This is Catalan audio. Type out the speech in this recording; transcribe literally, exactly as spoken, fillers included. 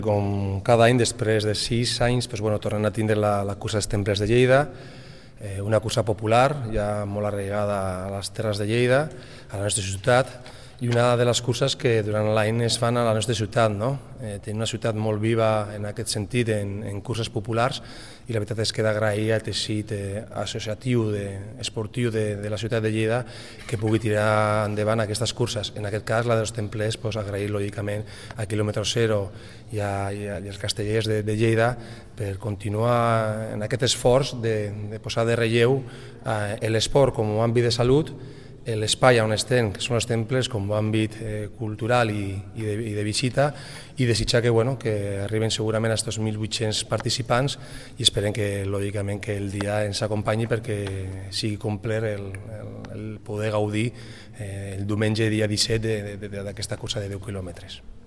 Com cada any, després de sis anys, doncs, bueno, tornem a tindre la, la cursa dels Temples de Lleida, eh, una cursa popular, ja molt arraigada a les terres de Lleida, a la nostra ciutat, i una de les curses que durant l'any es fan a la nostra ciutat. No? Eh, tenim una ciutat molt viva en aquest sentit, en, en curses populars, i la veritat és que d'agrair al teixit eh, associatiu, de, esportiu de, de la ciutat de Lleida que pugui tirar endavant aquestes curses. En aquest cas, la dels Templers, doncs, agrair lògicament a Kilòmetre Zero i, a, i, a, i als castellers de, de Lleida per continuar en aquest esforç de, de posar de relleu eh, l'esport com a àmbit de salut, l'espai on estem, que són els temples, com a àmbit eh, cultural i, i, de, i de visita, i desitjar que, bueno, que arriben segurament a aquests mil vuit-cents participants i esperem que, lògicament, que el dia ens acompanyi perquè sigui complet el, el, el poder gaudir eh, el diumenge dia disset d'aquesta cursa de deu quilòmetres.